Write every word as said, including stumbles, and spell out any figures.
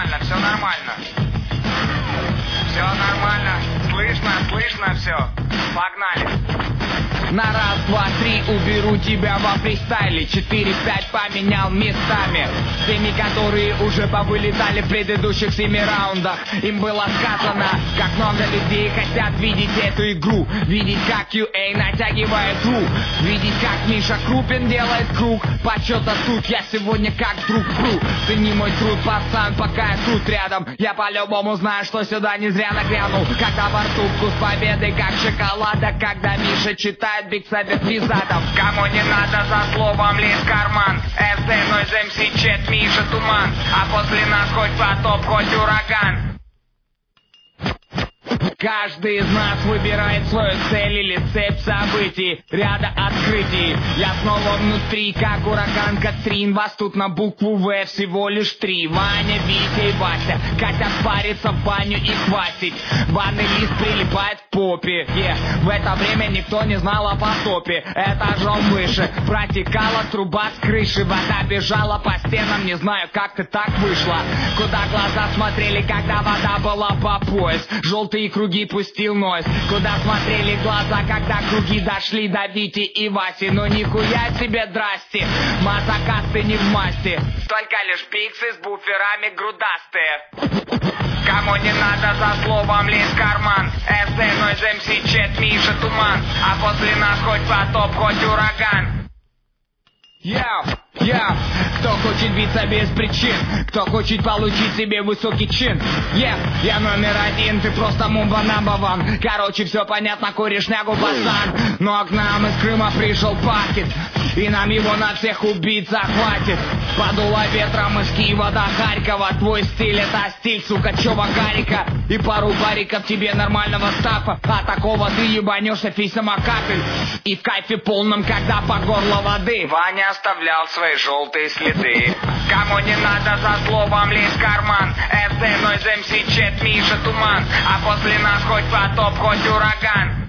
нормально, все нормально. Все нормально, слышно, слышно все. Погнали. На раз, два, три уберу тебя во фристайле. Четыре, пять поменял местами с теми, которые уже повылетали в предыдущих семи раундах. Им было сказано, как много людей хотят видеть эту игру. Видеть, как ю эй натягивает рук. Видеть, как Миша Крупин делает круг. Почета тут, я сегодня как друг вру. Цени мой труд, пацан, пока я тут рядом. Я по-любому знаю, что сюда не зря нагрянул. Когда во рту вкус победы, как шоколада. Когда Миша читает Биг Саббет визадов. Кому не надо, за словом лезь в карман. эс дэ, Noise эм си, Чет, Миша, Туман. А после нас хоть потоп, хоть ураган. Каждый из нас выбирает свою цель или цепь событий, ряда открытий. Я снова внутри, как ураган Катрин. Вас тут на букву В всего лишь три. Ваня, Витя и Вася хотят париться в баню и хватить. Банный лист прилипает к попе. Yeah. В это время никто не знал о потопе. Этажом выше протекала труба с крыши. Вода бежала по стенам, не знаю, как ты так вышла. Куда глаза смотрели, когда вода была по пояс. Желтые круги пустил нос. Куда смотрели глаза, когда круги дошли до Вити и Васи. Ну нихуя себе здрасте, мазокасты не в масти. Только лишь пиксы с буферами грудастые. Кому не надо, за словом лезь в карман. эс дэ, Noise эм си, Чет, Миша, Туман. А после нас хоть потоп, хоть ураган. Яу, яу, кто хочет биться без причин, кто хочет получить себе высокий чин. Yeah, я номер один, ты просто мумба number one. Короче, все понятно, куришь шнягу, пацан. Но к нам из Крыма пришел пакет, и нам его на всех убить захватит. Подуло ветром из Киева до Харькова. Твой стиль это стиль, сука, чёва Гарика. И пару бариков тебе нормального стафа. А такого ты ебанешься фейсомакакль. И в кайфе полном, когда по горло воды Ваня оставлял свои желтые следы. Кому не надо, за словом лезь в карман. эс дэ, Noise эм си, Чет, Миша, Туман. А после нас хоть потоп, хоть ураган.